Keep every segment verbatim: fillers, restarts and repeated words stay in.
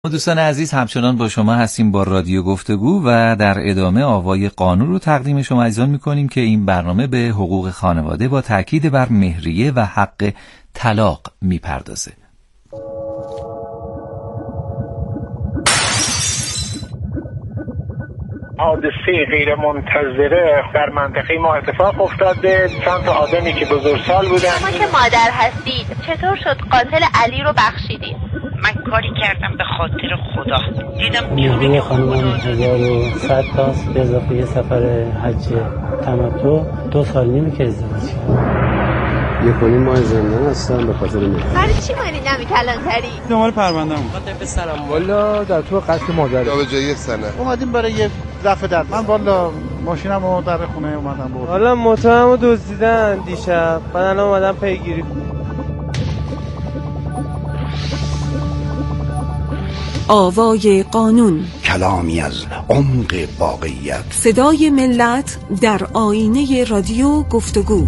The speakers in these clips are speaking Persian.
دوستان عزیز، همچنان با شما هستیم با رادیو گفتگو و در ادامه آوای قانون رو تقدیم شما عزیزان میکنیم که این برنامه به حقوق خانواده با تاکید بر مهریه و حق طلاق میپردازه. حادثه غیر منتظره در منطقه ما اتفاق افتاده. چند تا آدمی که بزرگسال بودن. شما که مادر هستید چطور شد قاتل علی رو بخشیدید؟ من کاری کردم به خاطر خدا، دیدم مهریه خانم هزار و صد تاست به اضافه یه سفر حج تمتع. دو سال نیمه که ازدواج کردم. یه کنیم ماه زندان هستم به خاطر مهریه. برای چی مانی نمی کلانتری؟ دنبال پرونده‌ام. خاطر پسرم والا در تو قصد مادر. تا به جای سنه. اومدیم برای یه رفع در. من والا ماشینمو در خونه اومدم برد. والا موتورمو دزدیدن دیشب. من الان اومدم پیگیری. آوای قانون، کلامی از عمق واقعیت، صدای ملت در آینه رادیو گفتگو.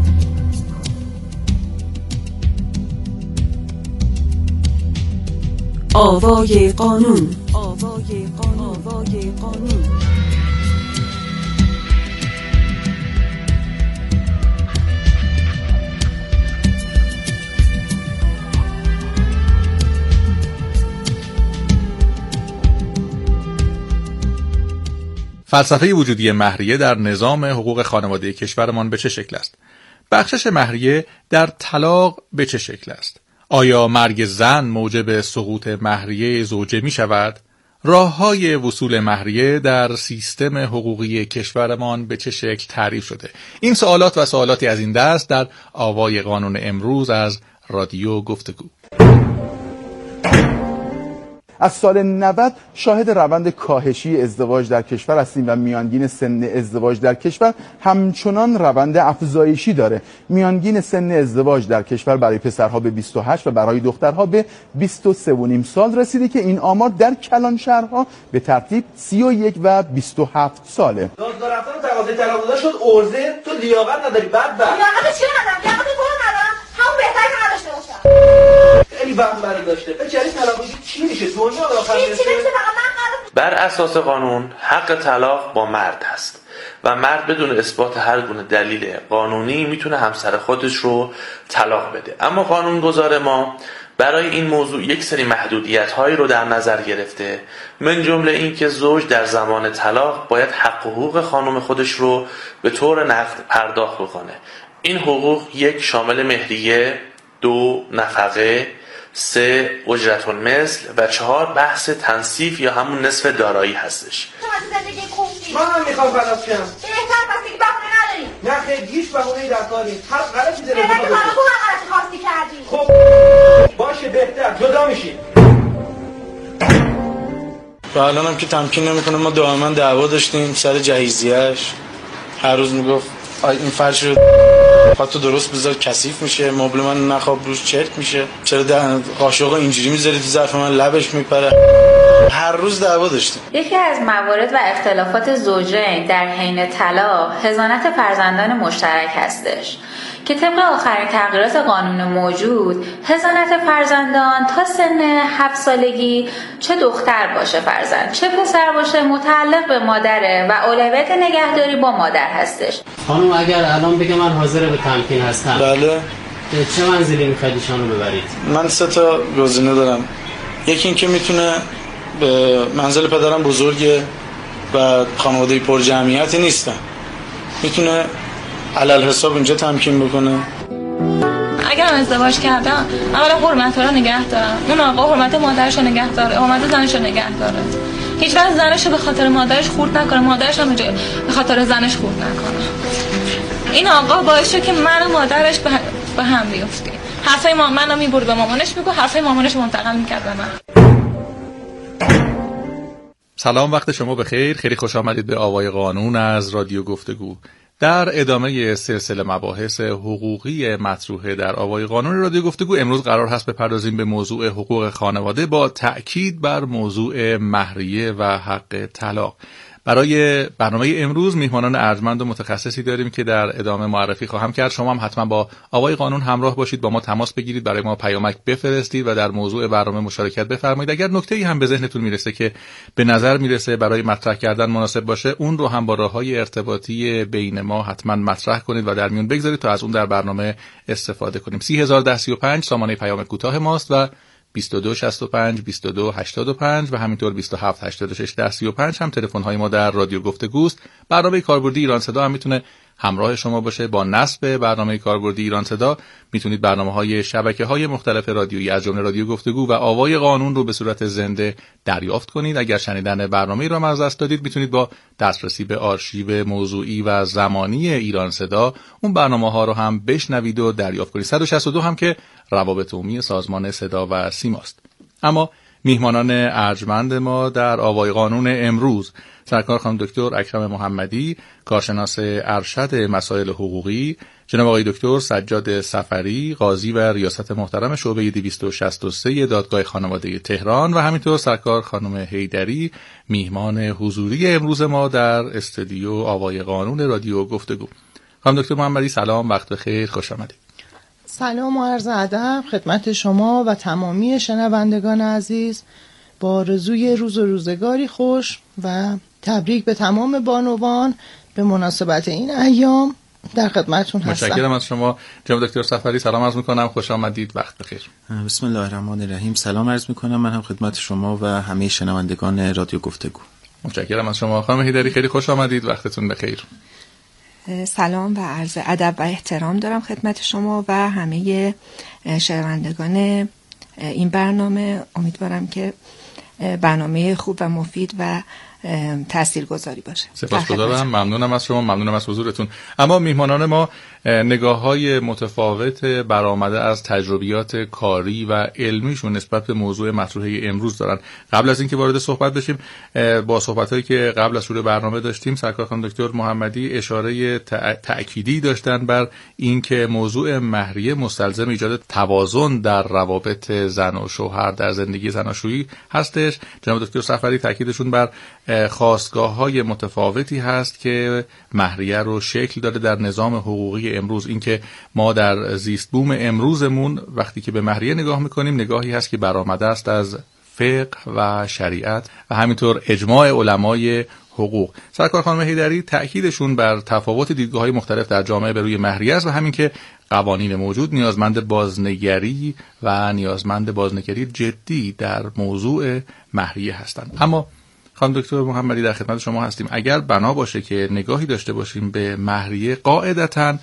آوای قانون، آوای قانون، آوای قانون. فلسفه وجودی مهریه در نظام حقوق خانواده کشورمان به چه شکل است؟ بخشش مهریه در طلاق به چه شکل است؟ آیا مرگ زن موجب سقوط مهریه زوجه می شود؟ راه‌های وصول مهریه در سیستم حقوقی کشورمان به چه شکل تعریف شده؟ این سوالات و سوالاتی از این دست در آوای قانون امروز از رادیو گفتگو. از سال نود شاهد روند کاهشی ازدواج در کشور هستیم و میانگین سن ازدواج در کشور همچنان روند افزایشی داره. میانگین سن ازدواج در کشور برای پسرها به بیست و هشت و برای دخترها به بیست و سه و نیم سال رسیده که این آمار در کلان شهرها به ترتیب سی و یک و بیست و هفت ساله. دادگاه رفتن تقاضای طلاق داده شد ارزه، تو لیاقت نداری. بعد بعد لیاقت چی ندارم؟ لیاقت تو ندارم. همون بهتر که نداشته باشم. خیلی وقت برای داشته. بچه‌ای طلاق بگی چی میشه؟ دنیا به آخر میرسه. بر اساس قانون حق طلاق با مرد هست و مرد بدون اثبات هر گونه دلیل قانونی میتونه همسر خودش رو طلاق بده. اما قانونگذار ما برای این موضوع یک سری محدودیت هایی رو در نظر گرفته، من جمله این که زوج در زمان طلاق باید حق و حقوق خانم خودش رو به طور نقد پرداخت بکنه. این حقوق یک شامل مهریه، دو نفقه، سه اجرت المثل و چهار بحث تنصیف یا همون نصف دارایی هستش. من هم میخوام خلاص شم. بهتر پس دیگه بهونه نداری. نه خیلی هیچ بهونه‌ای در کار نیست. هر غلطی دلت بهتر بخواد. تو هم غلطی خواستی کردی. خب باشه بهتر جدا میشیم. و الانم که تمکین نمیکنه. ما دائما دعوا داشتیم سر جهیزیه‌اش. هر روز میگفت این فرش رو خاطر درست بذار کثیف میشه، مبل من نخواب روش چرک میشه، چرا قاشق اینجوری میذاری تو ظرف من لبش میپره. هر روز دعوا داشتیم. یکی از موارد و اختلافات زوجین در حین طلاق حضانت فرزندان مشترک هستش که طبق آخرین تغییرات قانون موجود حضانت فرزندان تا سن هفت سالگی چه دختر باشه فرزند چه پسر باشه متعلق به مادره و اولویت نگهداری با مادر هستش. خانم اگر الان بگه من حاضر به تمکین هستم، بله، چه منزلی میخواید ایشانو ببرید؟ من سه تا گزینه دارم. یکی این که میتونه به منزل پدرم بزرگه و خانواده پر جمعیتی نیستن، میتونه علل حساب اینجا تمکین بکنه. اگرم ازدواج کردم اولا حرمت رو نگه دارم، اون آقا حرمت مادرش رو نگه داره، حرمت زنش رو نگه داره، هیچ وقت زنش رو به خاطر مادرش خورد نکنه، مادرش هم به خاطر زنش خورد نکنه. این آقا باعث شد که من و مادرش به هم بیفتیم. حرفای ما منو میبرد به مامانش میگه، حرفای مامانش منتقل میکرد به من. سلام، وقت شما بخیر. خیلی خوش آمدید به آوای قانون از رادیو گفتگو. در ادامه سلسله مباحث حقوقی مطروحه در آوای قانون رادیو گفتگو امروز قرار هست بپردازیم به موضوع حقوق خانواده با تأکید بر موضوع مهریه و حق طلاق. برای برنامه امروز میهمانان ارجمند و متخصصی داریم که در ادامه معرفی خواهم کرد. شما هم حتما با آوای قانون همراه باشید، با ما تماس بگیرید، برای ما پیامک بفرستید و در موضوع برنامه مشارکت بفرمایید. اگر نکته‌ای هم به ذهنتون میرسه که به نظر میرسه برای مطرح کردن مناسب باشه، اون رو هم با راههای ارتباطی بین ما حتما مطرح کنید و در میون بگذارید تا از اون در برنامه استفاده کنیم. سی هزار و ده سی و پنج سامانه پیام کوتاه ماست و بیست و دو شصت و پنج بیست و دو هشتاد و پنج و همینطور بیست و هفت هشتاد و شش ده سی و پنج هم تلفن های ما در رادیو گفتگوست. برنامه کاربردی ایران صدا هم میتونه همراه شما باشه. با نصب برنامه کاربردی ایران صدا میتونید برنامه‌های شبکه‌های مختلف رادیویی از جمله رادیو گفتگو و آوای قانون رو به صورت زنده دریافت کنید. اگر شنیدن برنامه را از دست دادید، میتونید با دسترسی به آرشیو موضوعی و زمانی ایران صدا اون برنامه‌ها رو هم بشنوید و دریافت کنید. صد و شصت و دو هم که روابط عمومی سازمان صدا و سیماست. اما میهمانان ارجمند ما در آوای قانون امروز: سرکار خانم دکتر اکرم محمدی، کارشناس ارشد مسائل حقوقی، جناب آقای دکتر سجاد سفری، قاضی و ریاست محترم شعبه دویست و شصت و سه دادگاه خانواده تهران و همینطور سرکار خانم حیدری، میهمان حضوری امروز ما در استودیو آوای قانون رادیو گفتگو. خانم دکتر محمدی سلام، وقت بخیر، خوش آمدید. سلام و عرض ادب خدمت شما و تمامی شنوندگان عزیز، با آرزوی روز و روزگاری خوش و تبریک به تمام بانوان به مناسبت این ایام در خدمتتون هستم. متشکرم از شما. جناب دکتر سفری سلام عرض می‌کنم، خوش آمدید، وقت بخیر. بسم الله الرحمن الرحیم. سلام عرض می‌کنم من هم خدمت شما و همه شنوندگان رادیو گفتگو. متشکرم از شما. خانم حیدری خیلی خوش آمدید، وقتتون بخیر. سلام و عرض ادب و احترام دارم خدمت شما و همه شنوندگان این برنامه. امیدوارم که برنامه خوب و مفید و تاثیرگذاری باشه. سپاسگزارم، ممنونم از شما، ممنونم از حضورتون. اما میهمانان ما نگاه‌های متفاوت برآمده از تجربیات کاری و علمیشون نسبت به موضوع مطروحه امروز دارن. قبل از اینکه وارد صحبت بشیم، با صحبت‌هایی که قبل از شروع برنامه داشتیم، سرکار خانم دکتر محمدی اشاره تأکیدی داشتن بر اینکه موضوع مهریه مستلزم ایجاد توازن در روابط زن و شوهر در زندگی زناشویی هستش. جناب دکتر سفری تأکیدشون بر خواستگاه‌های متفاوتی هست که مهریه رو شکل داده در نظام حقوقی امروز. اینکه ما در زیست بوم امروزمون وقتی که به مهریه نگاه میکنیم، نگاهی هست که برآمده است از فقه و شریعت و همینطور اجماع علمای حقوق. سرکار خانم حیدری تأکیدشون بر تفاوت دیدگاه‌های مختلف در جامعه بر روی مهریه است و همین که قوانین موجود نیازمند بازنگری و نیازمند بازنگری جدی در موضوع مهریه هستند. اما خانم دکتر محمدی در خدمت شما هستیم. اگر بنا باشه که نگاهی داشته باشیم به مهریه، قاعدتاً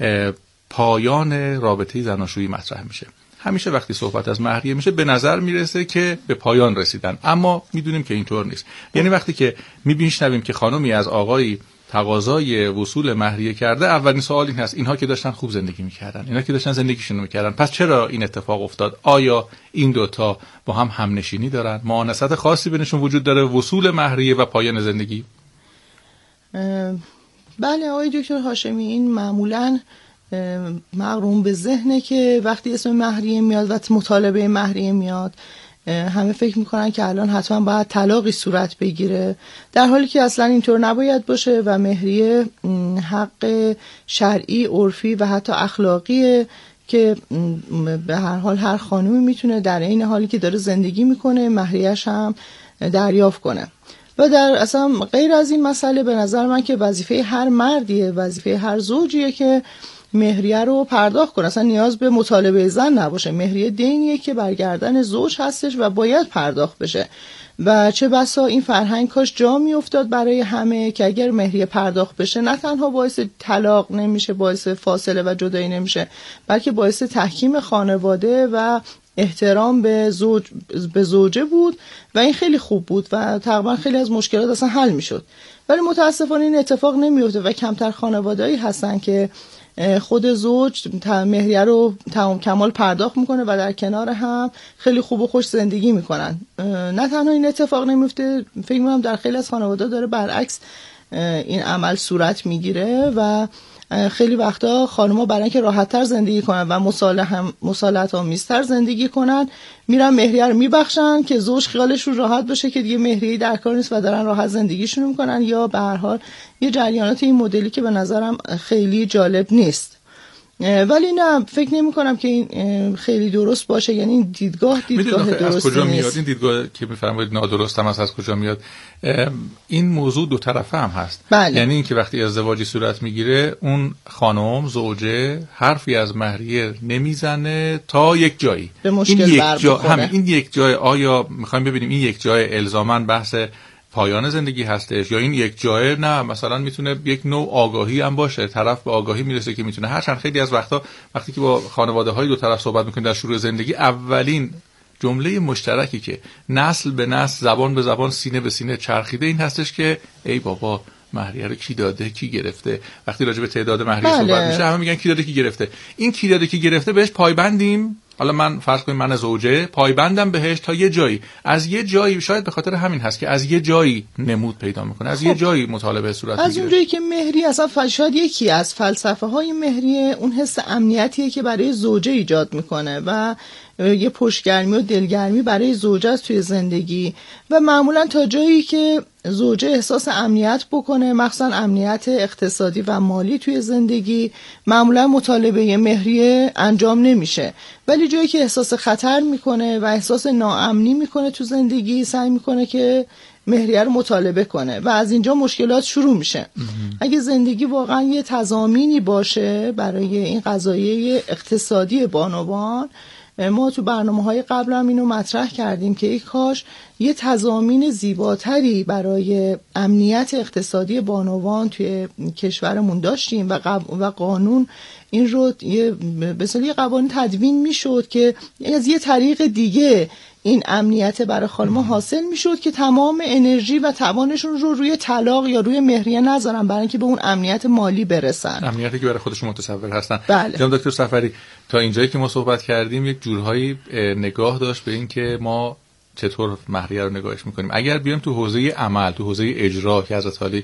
پایان رابطه زناشویی مطرح میشه. همیشه وقتی صحبت از مهریه میشه به نظر میرسه که به پایان رسیدن، اما میدونیم که اینطور نیست. یعنی وقتی که میبینیم که خانمی از آقایی تقاضای وصول مهریه کرده، اولین سوال این هست: اینها که داشتن خوب زندگی میکردن، اینها که داشتن زندگیشون میکردن، پس چرا این اتفاق افتاد؟ آیا این دوتا با هم همنشینی دارن؟ مؤانست خاصی بینشون وجود داره؟ وصول مهریه و پایان زندگی؟ بله آقای دکتر هاشمی، این معمولاً مغروم به ذهنه که وقتی اسم مهریه میاد و مطالبه مهریه میاد، همه فکر میکنن که الان حتما باید طلاقی صورت بگیره، در حالی که اصلا اینطور نباید باشه و مهریه حق شرعی، عرفی و حتی اخلاقیه که به هر حال هر خانومی میتونه در این حالی که داره زندگی میکنه مهریه‌اش هم دریافت کنه. و در اصلا غیر از این مسئله به نظر من که وظیفه هر مردیه، وظیفه هر زوجیه که مهریه رو پرداخت کنه. اصلا نیاز به مطالبه زن نباشه. مهریه دینیه که برگردن زوج هستش و باید پرداخت بشه و چه بسا این فرهنگ کاش جا می افتاد برای همه که اگر مهریه پرداخت بشه نه تنها باعث طلاق نمیشه، باعث فاصله و جدایی نمیشه، بلکه باعث تحکیم خانواده و احترام به زوج به زوجه بود و این خیلی خوب بود و تقریبا خیلی از مشکلات اصلا حل میشد. ولی متاسفانه این اتفاق نمیفته و کمتر خانواده‌ای هستن که خود زوج مهریه رو تمام کمال پرداخت میکنه و در کنار هم خیلی خوب و خوش زندگی میکنن. نه تنها این اتفاق نمیفته، فکر میکنم در خیلی از خانواده داره برعکس این عمل صورت میگیره و خیلی وقتا خانم‌ها برای اینکه راحت‌تر زندگی کنن و مصالحه مصالحت‌آمیزتر زندگی کنن میرن مهریه رو میبخشن که زوج خیالش رو راحت بشه که دیگه مهریه در کار نیست و دارن راحت زندگیشون میکنن، یا به هر حال یه جریانات این مدلی که به نظرم خیلی جالب نیست. ولی نه، فکر نمی کنم که این خیلی درست باشه. یعنی این دیدگاه دیدگاه درستی نیست. از کجا میاد این دیدگاه که میفرمایید نادرست هم است؟ از کجا میاد؟ این موضوع دو طرفه هم هست. بله. یعنی اینکه وقتی ازدواجی صورت میگیره اون خانم زوجه حرفی از مهریه نمیزنه تا یک جایی. به مشکل این یک جا برمیخوره. این یک جای آیا میخوایم ببینیم این یک جای الزاماً بحث پایان زندگی هستش، یا این یک جای نه مثلا میتونه یک نوع آگاهی هم باشه، طرف به آگاهی میرسه که میتونه. هرچند خیلی از وقتا وقتی که با خانواده های دو طرف صحبت میکنیم در شروع زندگی، اولین جمله مشترکی که نسل به نسل، زبان به زبان، سینه به سینه چرخیده این هستش که ای بابا مهریه رو کی داده کی گرفته. وقتی راجع به تعداد مهریه بله. صحبت میشه همه میگن کی داده کی گرفته. این کی داده کی گرفته بهش پایبندیم. حالا من فرض کنیم من زوجه پایبندم بهش تا یه جایی، از یه جایی شاید به خاطر همین هست که از یه جایی نمود پیدا میکنه، از خب. یه جایی مطالبه صورت میگیره. از اونجایی که مهریه اصلا شاید یکی از فلسفه های مهریه اون حس امنیتیه که برای زوجه ایجاد میکنه و یه پشتگرمی و دلگرمی برای زوجه است توی زندگی، و معمولا تا جایی که زوجه احساس امنیت بکنه، مخصوصا امنیت اقتصادی و مالی توی زندگی، معمولا مطالبه مهریه انجام نمیشه. ولی جایی که احساس خطر میکنه و احساس ناامنی میکنه تو زندگی، سعی میکنه که مهریه رو مطالبه کنه و از اینجا مشکلات شروع میشه. اگه زندگی واقعا یه تضامینی باشه برای این قضایه اقتصادی بانوان، ما تو برنامه‌های قبل هم اینو مطرح کردیم که ای کاش یه تضامین زیباتری برای امنیت اقتصادی بانوان توی کشورمون داشتیم و, قب... و قانون این رو یه به اصطلاح قوانین تدوین میشد که از یه طریق دیگه این امنیت برای خانم‌ها حاصل میشد که تمام انرژی و توانشون رو روی طلاق یا روی مهریه نذارن برای اینکه به اون امنیت مالی برسن، امنیتی که برای خودشون متصور هستن. بله. جناب دکتر صفری، تا اینجایی که ما صحبت کردیم یک جورهایی نگاه داشت به این که ما چطور مهریه رو نگاهش میکنیم. اگر بیایم تو حوزه عمل، تو حوزه اجرا که حضرت عالی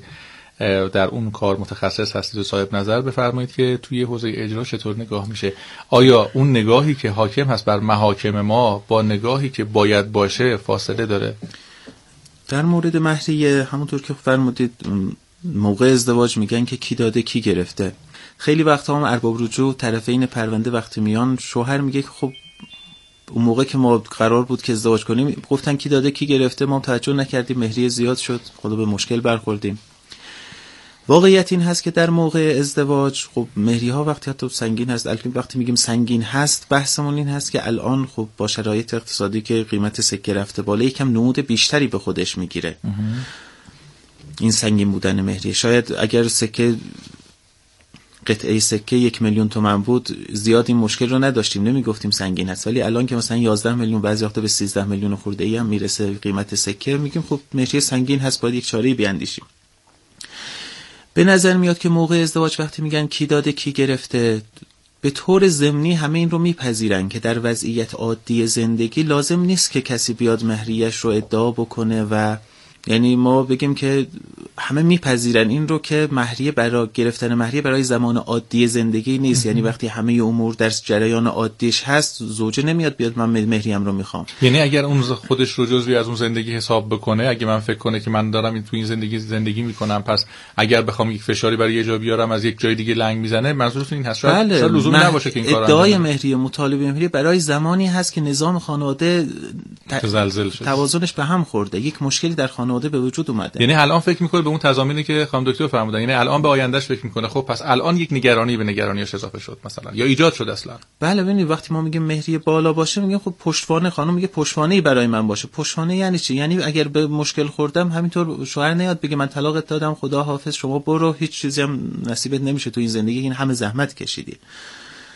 در اون کار متخصص هستید و صاحب نظر، بفرمایید که توی حوزه اجرا چطور نگاه میشه؟ آیا اون نگاهی که حاکم هست بر محاکم ما با نگاهی که باید باشه فاصله داره؟ در مورد مهریه همونطور که فرمودید موقع ازدواج میگن که کی داده کی گرفته. خیلی وقتا هم ارباب رجوع طرفین پرونده وقتی میان، شوهر میگه که خب اون موقع که ما قرار بود که ازدواج کنیم گفتن کی داده کی گرفته، ما توجه نکردیم، مهریه زیاد شد، خدا به مشکل برخوردیم. واقعیت این هست که در موقع ازدواج خب مهریه ها وقتی حتی سنگین هست، البته وقتی میگیم سنگین هست بحثمون این هست که الان خب با شرایط اقتصادی که قیمت سکه رفته بالا یکم نمود بیشتری به خودش میگیره این سنگین بودن مهریه. شاید اگر سکه قطعه سکه یک میلیون تومان بود زیاد این مشکل رو نداشتیم، نمیگفتیم سنگین هست، ولی الان که مثلا یازده میلیون بعضی وقتا به سیزده میلیون خورده ای هم میرسه قیمت سکه، میگیم خب مهریه سنگین هست، باید یک چاره‌ای بیاندیشیم. به نظر میاد که موقع ازدواج وقتی میگن کی داده کی گرفته، به طور ضمنی همه این رو میپذیرن که در وضعیت عادی زندگی لازم نیست که کسی بیاد مهریه‌اش رو ادعا بکنه و یعنی ما بگیم که همه میپذیرن این رو که مهریه برای گرفتن مهریه برای زمان عادی زندگی نیست. یعنی وقتی همه امور در جریان عادیش هست زوجه نمیاد بیاد من مهریم رو میخوام. یعنی اگر اون خودش رو جزوی از اون زندگی حساب بکنه، اگه من فکر کنه که من دارم تو این زندگی زندگی میکنم، پس اگر بخوام یک فشاری برای یه جا بیارم از یک جای دیگه لنگ میزنه، منظورتون این هست؟ شاید بله. شاید لزومی نباشه که این کارو انجام ادعای مهریه، مطالبه مهریه برای زمانی هست که نظام خانواده متزلزل شده، توازنش به هم خورده، یک مشکلی در خانواده به وجود اومده. یعنی الان فکر میکنه به اون تضامینی که خانم دکتر فرمودن، یعنی الان به آیندهش فکر میکنه خب پس الان یک نگرانی به نگرانیش اضافه شد مثلا یا ایجاد شد اصلا. بله ببینید وقتی ما میگیم مهریه بالا باشه میگیم خب پشتوانه، خانم میگه پشتوانه‌ای برای من باشه. پشتوانه یعنی چی؟ یعنی اگر به مشکل خوردم همینطور شوهر نیاد بگه من طلاقت دادم خدا حافظ شما برو، هیچ چیزی هم نصیبت نمیشه تو این زندگی، این همه زحمت کشیدی.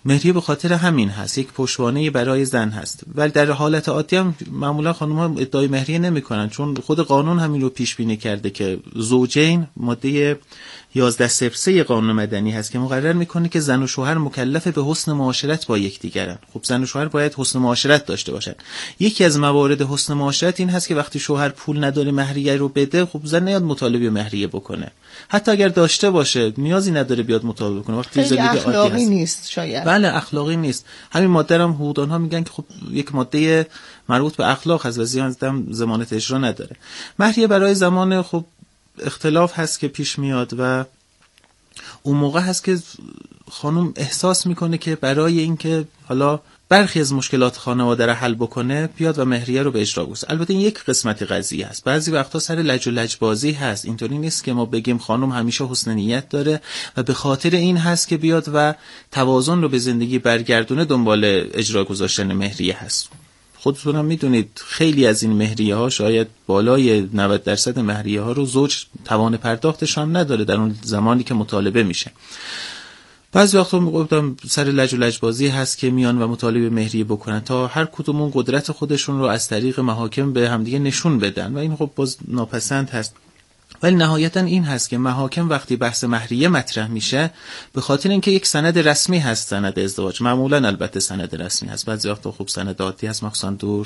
مهریه به خاطر همین هست، یک پشتوانه برای زن هست. ولی در حالت عادی هم معمولا خانم‌ها ادعای مهریه نمی‌کنن، چون خود قانون همین رو پیش بینی کرده که زوجین، ماده یازده صفر سه قانون مدنی هست که مقرر میکنه که زن و شوهر مکلف به حسن معاشرت با یکدیگرن. خب زن و شوهر باید حسن معاشرت داشته باشن. یکی از موارد حسن معاشرت این هست که وقتی شوهر پول نداره مهریه رو بده، خب زن نیاد مطالبه مهریه بکنه. حتی اگر داشته باشه نیازی نداره بیاد مطالبه کنه. وقتی زندگی اخلاقی نیست شاید. بله اخلاقی نیست. همین ماده هم حقوقدان‌ها میگن که خب یک ماده مربوط به اخلاق هست و زیان ضمانت اجرا نداره. مهریه برای زمان خب اختلاف هست که پیش میاد و اون موقع هست که خانم احساس میکنه که برای اینکه حالا برخی از مشکلات خانواده را حل بکنه بیاد و مهریه رو به اجرا بگذاره. البته این یک قسمت قضیه هست. بعضی وقتا سر لج و لجبازی هست. اینطوری نیست که ما بگیم خانم همیشه حسن نیت داره و به خاطر این هست که بیاد و توازن رو به زندگی برگردونه دنبال اجرا گذاشتن مهریه هست. خودتون هم میدونید خیلی از این مهریه ها، شاید بالای نود درصد مهریه ها رو زوج توان پرداختش هم نداره در اون زمانی که مطالبه میشه. بعضی وقتا میگفتم سر لج و لجبازی هست که میان و مطالبه مهریه بکنن تا هر کدومون قدرت خودشون رو از طریق محاکم به همدیگه نشون بدن و این خب باز ناپسند هست. ولی نهایتا این هست که محاکم وقتی بحث مهریه مطرح میشه به خاطر اینکه یک سند رسمی هست، سند ازدواج معمولا البته سند رسمی هست، بعضی وقتا خب سند عادی هست مخصوصا دور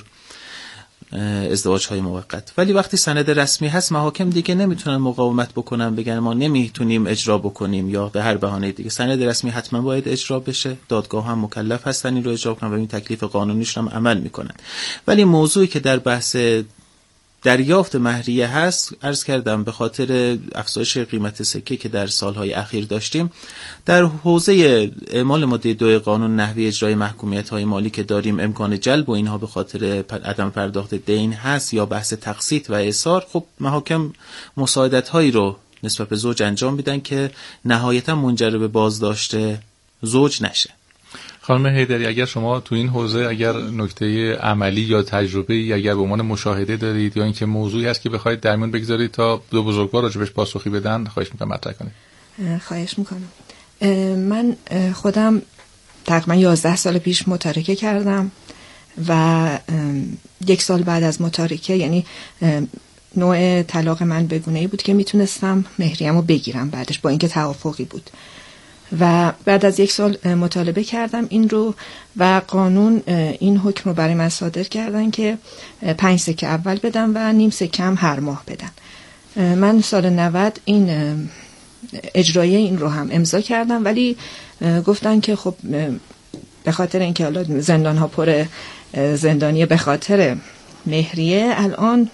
ازدواج های موقت، ولی وقتی سند رسمی هست محاکم دیگه نمیتونن مقاومت بکنن، بگن ما نمیتونیم اجرا بکنیم یا به هر بهانه دیگه. سند رسمی حتما باید اجرا بشه، دادگاه هم مکلف هستن این رو اجرا کنن و این تکلیف قانونیش هم عمل میکنن. ولی موضوعی که در بحث دریافت مهریه هست، عرض کردم به خاطر افزایش قیمت سکه که در سالهای اخیر داشتیم، در حوزه اعمال ماده دو قانون نحوی اجرای محکومیت‌های مالی که داریم امکان جلب و اینها به خاطر عدم پرداخت دین هست یا بحث تقسیط و اعصار، خب محاکم مساعدت‌هایی رو نسبت به زوج انجام میدن که نهایتا منجر به بازداشت زوج نشه. خانم حیدری، اگر شما تو این حوزه اگر نکته عملی یا تجربه اگر به عنوان مشاهده دارید یا اینکه موضوعی هست که بخواید در میون بگذارید تا دو بزرگوار راجبش پاسخی بدن، خواهش میکنم مطرح کنید. خواهش میکنم. من خودم تقریبا یازده سال پیش متارکه کردم و یک سال بعد از متارکه، یعنی نوع طلاق من بگونه‌ای بود که میتونستم مهریه‌مو بگیرم بعدش با اینکه توافقی بود و بعد از یک سال مطالبه کردم این رو و قانون این حکم رو برای من صادر کردن که پنج سکه اول بدم و نیم سکه هم هر ماه بدن. من سال نود این اجرایی این رو هم امضا کردم، ولی گفتن که خب به خاطر اینکه حالا زندان ها پر زندانی به خاطر مهریه، الان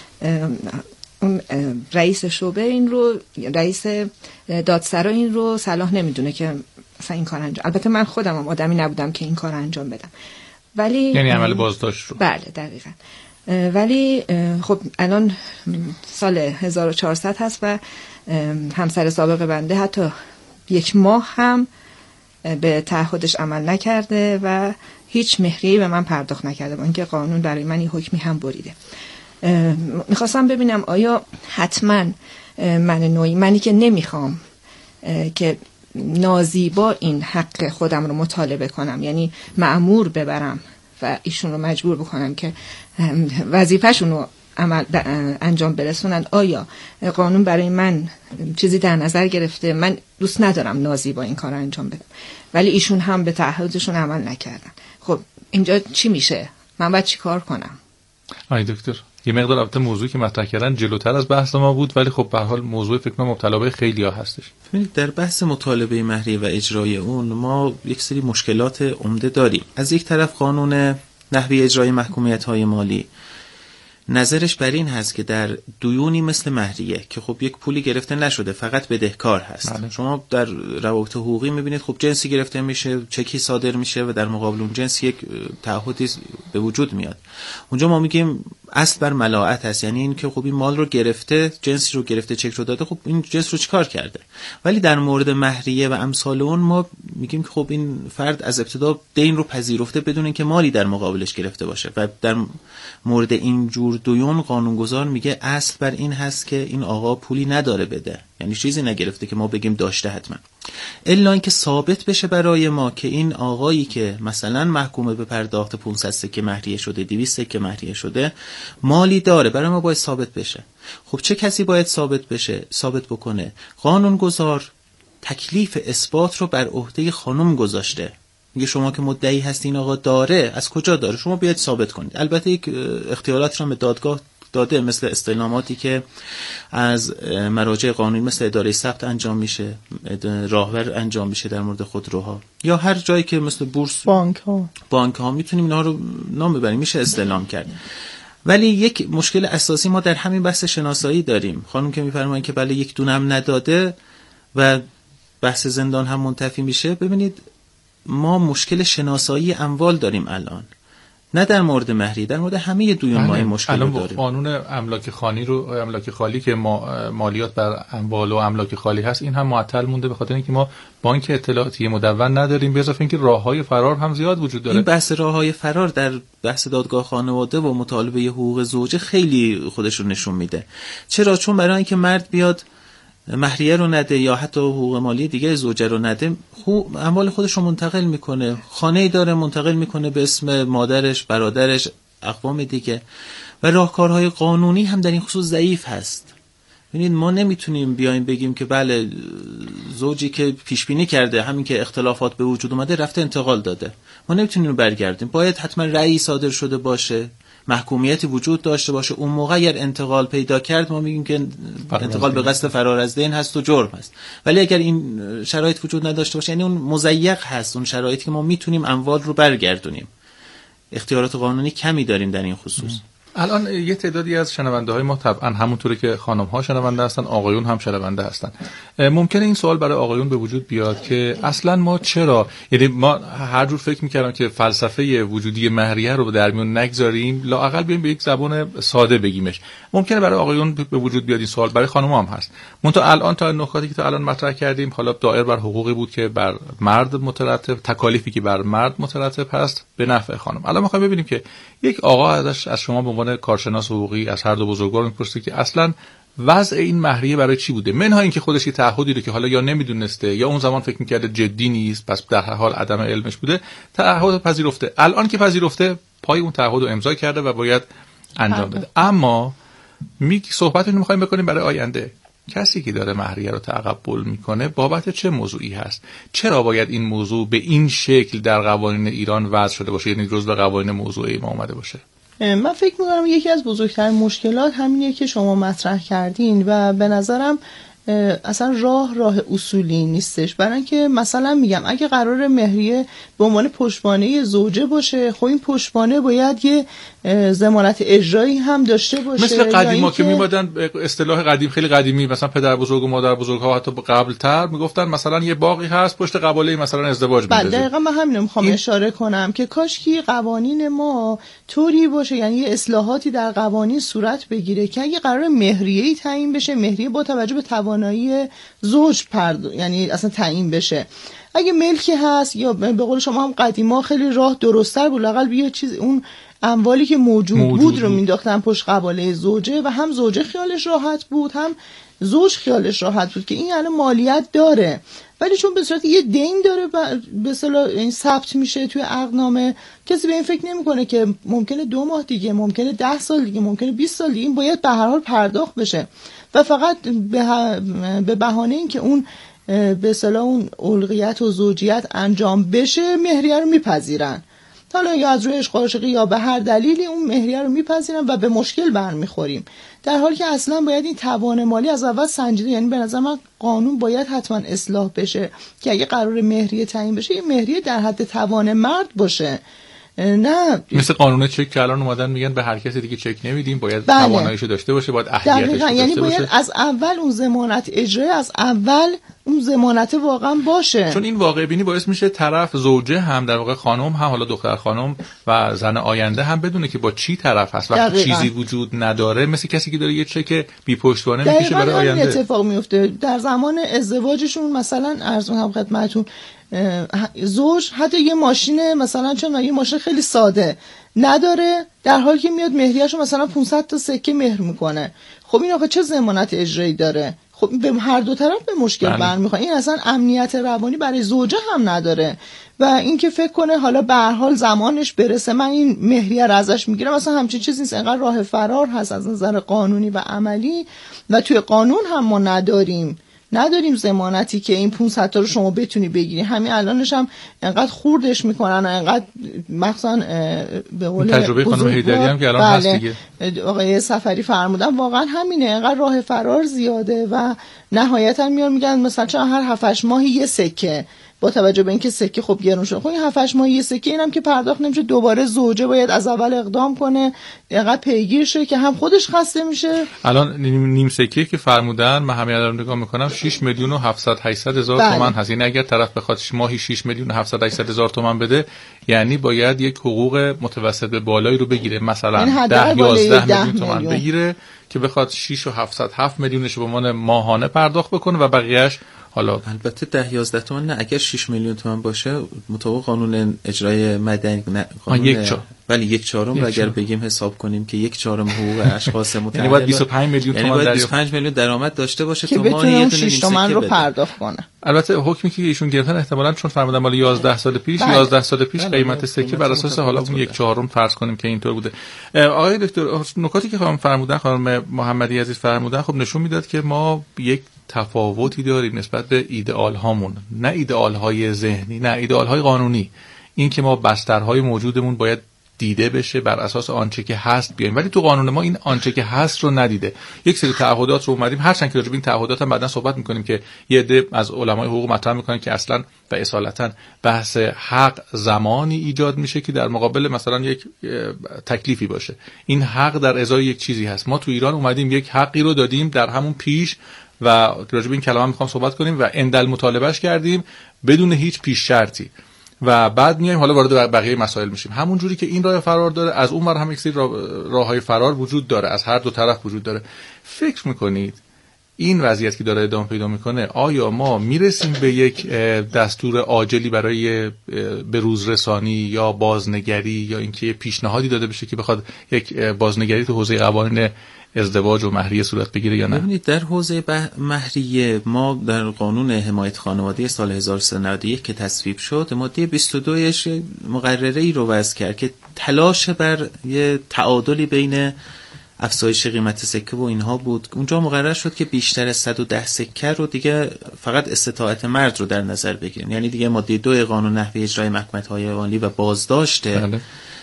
رئیس شعبه این رو، رئیس دادسرا این رو صلاح نمیدونه که مثلا این کار انجام. البته من خودم هم آدمی نبودم که این کار انجام بدم، ولی یعنی عمل بازداشت رو. بله دقیقاً. ولی خب الان سال هزار و چهارصد هست و همسر سابق بنده حتی یک ماه هم به تعهدش عمل نکرده و هیچ مهریه‌ای به من پرداخت نکرده، با اینکه قانون برای من این حکمی هم بریده. میخواستم ببینم آیا حتما من نوعی، منی که نمیخوام که نازیبا این حق خودم رو مطالبه کنم، یعنی مأمور ببرم و ایشون رو مجبور بکنم که وظیفه‌شون رو عمل انجام برسونن، آیا قانون برای من چیزی در نظر گرفته؟ من دوست ندارم نازیبا این کار رو انجام بدم، ولی ایشون هم به تعهدشون عمل نکردن. خب اینجا چی میشه؟ من باید چی کار کنم؟ آی دکتر، یه مقدار البته موضوعی که مطرح کردن جلوتر از بحث ما بود، ولی خب به هر حال موضوع فکر کنم مبتلا به خیلی‌ها هستش. ببینید در بحث مطالبه مهریه و اجرای اون ما یک سری مشکلات عمده داریم. از یک طرف قانون نحوی اجرای محکومیت‌های مالی نظرش بر این هست که در دیونی مثل مهریه که خب یک پولی گرفته نشده، فقط بدهکار هست. بله. شما در روابط حقوقی میبینید خب جنسی گرفته میشه، چکی صادر میشه و در مقابل اون جنس یک تعهدی به وجود میاد. اونجا ما میگیم اصل بر ملاعت هست، یعنی این که خب این مال رو گرفته، جنسی رو گرفته، چک رو داده، خب این جنس رو چیکار کرده؟ ولی در مورد مهریه و امثال اون ما میگیم که خب این فرد از ابتدا دین رو پذیرفته بدون اینکه مالی در مقابلش گرفته باشه و در مورد این جور دیون قانونگذار میگه اصل بر این هست که این آقا پولی نداره بده، یعنی چیزی نگرفته که ما بگیم داشته حتما، الا اینکه ثابت بشه برای ما که این آقایی که مثلا محکوم به پرداخت پانصد سکه مهریه شده، دویست سکه مهریه شده، مالی داره، برای ما باید ثابت بشه. خب چه کسی باید ثابت بشه؟ ثابت بکنه قانونگذار تکلیف اثبات رو بر عهده خانم گذاشته. میگه شما که مدعی هستین آقا داره، از کجا داره؟ شما بیاید ثابت کنید. البته یک اختیاراتی رو به دادگاه داده، مثل استعلاماتی که از مراجع قانونی مثل اداره ثبت انجام میشه، راهبر انجام میشه در مورد خودروها، یا هر جایی که مثل بورس، بانک ها بانک ها میتونیم اینا رو نام ببریم، میشه استعلام کرد. ولی یک مشکل اساسی ما در همین بحث شناسایی داریم. خانم که میفرمایند که بله یک دونه هم نداده و بحث زندان هم منتفی میشه. ببینید ما مشکل شناسایی اموال داریم الان، نه در مورد مهریه، در مورد همه دویون ما این مشکل رو داریم. قانون املاک خانی رو املاک خالی که ما مالیات بر اموال و املاک خالی هست، این هم معطل مونده به خاطر اینکه ما بانک اطلاعاتی مدون نداریم، به اضافه اینکه راههای فرار هم زیاد وجود داره. این بحث راههای فرار در بحث دادگاه خانواده و مطالبه حقوق زوجه خیلی خودش رو نشون میده. چرا؟ چون برای اینکه مرد بیاد مهریه رو نده یا حتی حقوق مالی دیگه زوجه رو نده، اموال خودش رو منتقل میکنه، خانه‌ای داره منتقل میکنه به اسم مادرش، برادرش، اقوام دیگه، و راهکارهای قانونی هم در این خصوص ضعیف هست. ببینید ما نمیتونیم بیایم بگیم که بله زوجی که پیش بینی کرده همین که اختلافات به وجود اومده رفته انتقال داده، ما نمیتونیم رو برگردیم. باید حتما رأی صادر شده باشه، محکومیتی وجود داشته باشه. اون موقع اگر انتقال پیدا کرد ما میگیم که انتقال به قصد فرار از دین هست و جرم هست. ولی اگر این شرایط وجود نداشته باشه، یعنی اون مضیق هست، اون شرایطی که ما میتونیم اموال رو برگردونیم، اختیارات قانونی کمی داریم در این خصوص. الان یه تعدادی از شنونده های ما طبعا همونطوری که خانم ها شنونده هستن، آقایون هم شنونده هستن. ممکنه این سوال برای آقایون به وجود بیاد که اصلا ما چرا، یعنی ما هر جور فکر میکردم که فلسفه وجودی مهریه رو در میون نگذاریم، لااقل بیایم به یک زبان ساده بگیمش. ممکنه برای آقایون به وجود بیاد این سوال، برای خانم ها هم هست. منتها الان تا نکاتی که تا الان مطرح کردیم حالا دائر بر حقوقی بود که بر مرد مترتب، تکالیفی که بر مرد مترتب هست به نفع خانم. الان میخوایم ببینیم که یک آقا ازش از شما به عنوان کارشناس حقوقی از هر دو بزرگوار میپرسه که اصلا وضع این مهریه برای چی بوده، منها اینکه خودش یه تعهدی رو که حالا یا نمیدونسته یا اون زمان فکر میکرده جدی نیست، پس در هر حال عدم علمش بوده، تعهد پذیرفته. الان که پذیرفته پای اون تعهد رو امضا کرده و باید انجام بده. اما می صحبت رو میخوایم بکنیم برای آینده. کسی که داره مهریه رو تقبل میکنه بابت چه موضوعی هست؟ چرا باید این موضوع به این شکل در قوانین ایران وضع شده باشه، یعنی جزء قوانین موضوعی ما اومده باشه؟ من فکر میکنم یکی از بزرگترین مشکلات همینه که شما مطرح کردین و به نظرم اصلا راه راه اصولی نیستش. برای اینکه مثلا میگم اگه قرار مهریه به عنوان پشتوانه زوجه باشه، خب این پشتوانه باید یه ضمانت اجرایی هم داشته باشه. مثل قدیما که میمادن اصطلاح قدیم خیلی قدیمی، مثلا پدر بزرگ و مادر بزرگ ها حتی قبل تر میگفتن مثلا یه باغی هست پشت قباله مثلا ازدواج می‌کنه. بله دقیقاً من همین میخوام این... اشاره کنم که کاش که قوانین ما طوری باشه، یعنی یه اصلاحاتی در قوانین صورت بگیره که اگه قرار مهریه‌ای تعیین بشه، مهریه با توجه به توانایی زوج پرد یعنی اصلا تعیین بشه. اگه ملکی هست یا به قول شما هم قدیما خیلی راه درست‌تر بود، لااقل بیا چیز اون اموالی که موجود, موجود بود رو مینداختن پشت قباله زوجه و هم زوجه خیالش راحت بود هم زوج خیالش راحت بود که این یعنی مالیت داره. ولی چون به صورت یه دین داره به اصطلاح این ثبت میشه توی عقدنامه، کسی به این فکر نمیکنه که ممکنه دو ماه دیگه، ممکنه ده سال دیگه، ممکنه بیست سال دیگه این باید به هر حال پرداخت بشه و فقط به بهانه این که اون به اصطلاح اون الغیت و زوجیت انجام بشه مهریه رو میپذیرن. حالا یا از روی عشق و عاشقی یا به هر دلیلی اون مهریه رو میپذیرن و به مشکل برمیخوریم، در حالی که اصلا باید این توان مالی از اول سنجیده. یعنی به نظر من قانون باید حتما اصلاح بشه که اگه قرار مهریه تعیین بشه، این مهریه در حد توان مرد باشه، نه مثل قانون چک که الان اومدن میگن به هر کسی دیگه چک نمیدیم، باید بله. تواناییشو داشته باشه، باید اهلیتش داشته باشه. یعنی باید از اول اون ضمانت اجرایی از اول اون ضمانت واقعا باشه، چون این واقع بینی باعث میشه طرف زوجه هم در واقع خانم هم حالا دختر خانم و زن آینده هم بدونه که با چی طرف هست. وقتی دقیقا. چیزی وجود نداره، مثل کسی که داره یه چک بی پشتوانه میکشه برای آینده. دقیقاً اتفاق میفته در زمان ازدواجشون. مثلا عرض هم خدمتتون زوج حتی یه ماشین مثلا چون یه ماشین خیلی ساده نداره، در حالی که میاد مهریه‌شو مثلا پانصد تا سکه مهر میکنه. خب این آقا چه ضمانت اجرایی داره؟ خب خب به هر دو طرف به مشکل برمیخوره. این اصلا امنیت روانی برای زوجه هم نداره و اینکه فکر کنه حالا به هر حال زمانش برسه من این مهریه رو ازش میگیرم، اصلا همچین چیزی نیست. انقدر راه فرار هست از نظر قانونی و عملی و توی قانون هم ما نداریم نداریم ضمانتی که این پانصد تا رو شما بتونی بگیری. همین الانش هم انقدر خوردش میکنن و انقدر مثلا به قول تجربه خانم حیدری هم که الان هست دیگه آقای سفری فرمودن واقعا همینه، انقدر راه فرار زیاده و نهایتا میان میگن مثلا چرا هر هفت هشت ماهی یه سکه، با توجه به اینکه سکه خب گرون شده، خب این هفت هشت ماهی یه سکه اینم که پرداخت نمیشه، دوباره زوجه باید از اول اقدام کنه، اینقدر پیگیر شه که هم خودش خسته میشه. الان نیم سکه که فرمودن من همین الان نگاه میکنم شش میلیون و هفتصد هشتصد هزار تومان هست. یعنی اگر طرف بخواد ماهی شش میلیون و هفتصد هشتصد هزار تومان بده یعنی باید یک حقوق متوسط به بالایی رو بگیره، مثلا ده یازده میلیون تومان بگیره که بخواد شش و هفتصد هفت میلیونش به عنوان ماهانه پرداخت بکنه و بقیه‌اش حالا البته ده یازده تومن نه، اگر شش میلیون تومان باشه مطابق قانون اجرای مدنی نه قانون یک چهار ولی یک چهارم رو اگر بگیم حساب کنیم که یک چهارم حقوق اشخاص متعلق یعنی باید بیست و پنج میلیون تومان یعنی باید بیست و پنج میلیون درآمد داشته باشه تا ماهی یه دونه شش تومن رو پرداخت کنه. البته حکمی که ایشون گرفتن احتمالاً چون فرمودن مال یازده سال پیش بله. یازده سال پیش بله. قیمت سکه بر اساس حالا اون یک چهارم فرض کنیم که اینطور بوده. آقای دکتر نکاتی که خانم فرمودن خانم محمدی عزیز فرمودن خب نشون میداد که ما یک تفاوتی داریم نسبت به ایدئال هامون، نه ایدئال های ذهنی، نه ایدئال های قانونی. این که ما بسترهای موجودمون باید دیده بشه بر اساس آنچه که هست بیایم، ولی تو قانون ما این آنچه که هست رو ندیده. یک سری تعهدات رو اومدیم، هرچند که راجع به این تعهدات هم بعداً صحبت می‌کنیم که یه عده از علمای حقوق مطرح می‌کنن که اصلاً و اصالتاً بحث حق زمانی ایجاد میشه که در مقابل مثلا یک تکلیفی باشه. این حق در ازای یک چیزی هست. ما تو ایران اومدیم یک حقی رو دادیم در همون پیش و راجع به این کلمه می‌خوام صحبت کنیم و اندل مطالبهش کردیم بدون هیچ پیش شرطی و بعد میایم حالا وارد بقیه مسائل میشیم. همون جوری که این راه فرار داره از اون ور هم یک سری راههای فرار وجود داره، از هر دو طرف وجود داره. فکر میکنید این وضعیت که داره ادامه پیدا میکنه آیا ما میرسیم به یک دستور عاجلی برای بروز رسانی یا بازنگری یا اینکه پیشنهادی داده بشه که بخواد یک بازنگری تو حوزه قوانین ازدواج و مهریه صورت بگیره یا نه؟ ببینید در حوزه مهریه ما در قانون حمایت خانواده سال هزار و سیصد و نود و یک که تصویب شد ماده بیست و دو مقرره ای رو وضع کرد که تلاش بر یه تعادلی بین افزایش قیمت سکه و اینها بود. اونجا مقرر شد که بیشتر از صد و ده سکه رو دیگه فقط استطاعت مرد رو در نظر بگیریم، یعنی دیگه ماده دو قانون نحوه اجرای محکمه‌های عالی و بازداشته بله.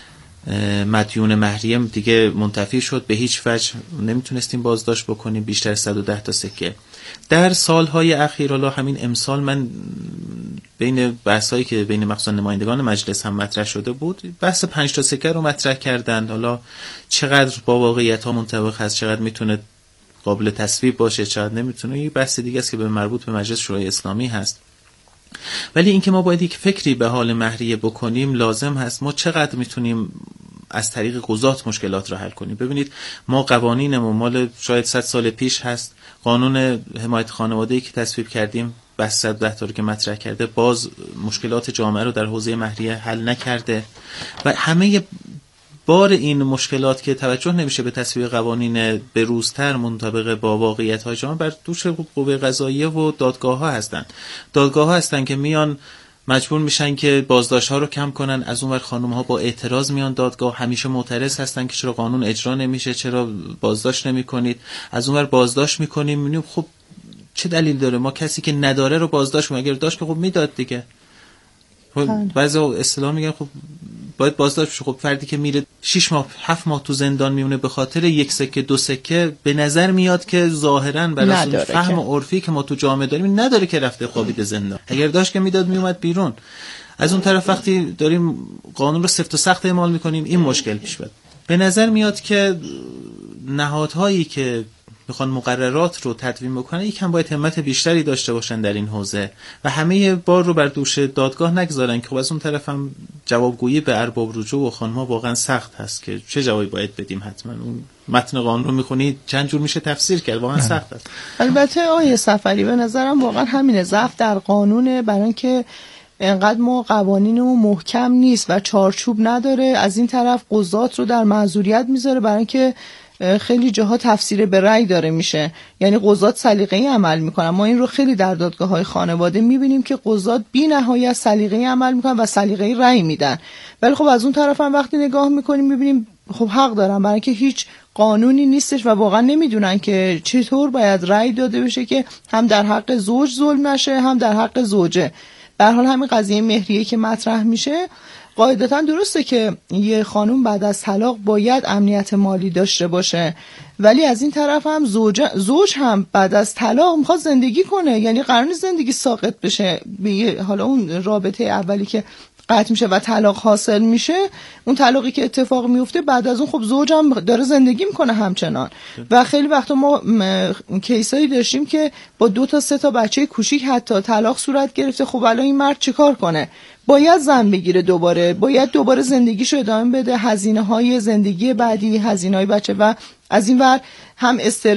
مدیون مهریه دیگه منتفی شد، به هیچ وجه نمیتونستیم بازداشت بکنیم بیشتر از صد و ده تا سکه. در سالهای اخیر حالا همین امسال من بین بحثایی که بین مخصوصا نمایندگان مجلس هم مطرح شده بود بحث پنج تا سکه رو مطرح کردند. حالا چقدر با واقعیت ها منطبق هست، چقدر میتونه قابل تصویب باشه، چقدر نمیتونه، یه بحث دیگه است که به مربوط به مجلس شورای اسلامی هست. ولی اینکه ما باید یک فکری به حال مهریه بکنیم لازم هست. ما چقدر میتونیم از طریق قضات مشکلات رو حل کنیم؟ ببینید ما قوانینمون مال شاید صد سال پیش هست. قانون حمایت خانواده‌ای که تصویب کردیم بس صد و ده تا رو که مطرح کرده باز مشکلات جامعه رو در حوزه مهریه حل نکرده و همه بار این مشکلات که توجه نمیشه به تصویب قوانین بروزتر منطبق با واقعیت‌های جامعه بر دوش قوه قضاییه و دادگاه‌ها هستن. دادگاه‌ها هستن که میان مجبور میشن که بازداشت‌ها رو کم کنن، از اون ور خانم‌ها با اعتراض میان دادگاه، همیشه معترض هستن که چرا قانون اجرا نمیشه، چرا بازداشت نمی‌کنید. از اون ور بازداشت می‌کنیم، می‌بینیم خب چه دلیل داره ما کسی که نداره رو بازداشت کنیم؟ اگر داشت که خب میداد دیگه. بعضی اصطلاح میگن خب باید بازداشت بشه. خب فردی که میره شش ماه هفت ماه تو زندان میمونه به خاطر یک سکه دو سکه به نظر میاد که ظاهرا برای فهم عرفی که ما تو جامعه داریم نداره که رفته خوابیده زندان. اگر داشت که میداد میومد بیرون. از اون طرف وقتی داریم قانون رو سفت و سخت اعمال میکنیم این مشکل پیش میاد. به نظر میاد که نهادهایی که میخوان مقررات رو تدوین بکنن یکم باید همت بیشتری داشته باشن در این حوزه و همه بار رو بر دوش دادگاه نگذارن که خب از اون طرف هم جوابگویی به ارباب رجوع و خانم‌ها واقعا سخت هست که چه جوابی باید بدیم. حتما اون متن قانون رو میخونی چند جور میشه تفسیر کرد، واقعا سخت است. البته آیه سفری به نظرم واقعا همینه، ضعف در قانونه، برای اینکه انقدر ما قوانینمون محکم نیست و چارچوب نداره. از این طرف قضات رو در معذوریت میذاره برای اینکه خیلی جاها تفسیر به رأی داره میشه، یعنی قضات سلیقه‌ای عمل میکنن. ما این رو خیلی در دادگاه‌های خانواده میبینیم که قضات بی‌نهایت سلیقه‌ای عمل میکنن و سلیقه‌ای رأی میدن، ولی خب از اون طرف هم وقتی نگاه میکنیم میبینیم خب حق دارن، برای اینکه هیچ قانونی نیستش و واقعا نمیدونن که چطور باید رأی داده بشه که هم در حق زوج ظلم نشه هم در حق زوجه. به هر حال همین قضیه مهریه که مطرح میشه، قاعدتا درسته که یه خانوم بعد از طلاق باید امنیت مالی داشته باشه، ولی از این طرف هم زوج زوج هم بعد از طلاق میخواد زندگی کنه، یعنی قرار نیست زندگی ساقط بشه به حالا اون رابطه اولی که قطع میشه و طلاق حاصل میشه، اون طلاقی که اتفاق میفته بعد از اون خب زوج هم داره زندگی میکنه همچنان. و خیلی وقتا ما کیسایی داشتیم که با دو تا سه تا بچه کوچیک حتی طلاق صورت گرفته. خب الان این مرد چیکار کنه؟ باید زن بگیره دوباره، باید دوباره زندگیشو ادامه بده، هزینه های زندگی بعدی، هزینه های بچه، و از این ور هم استرس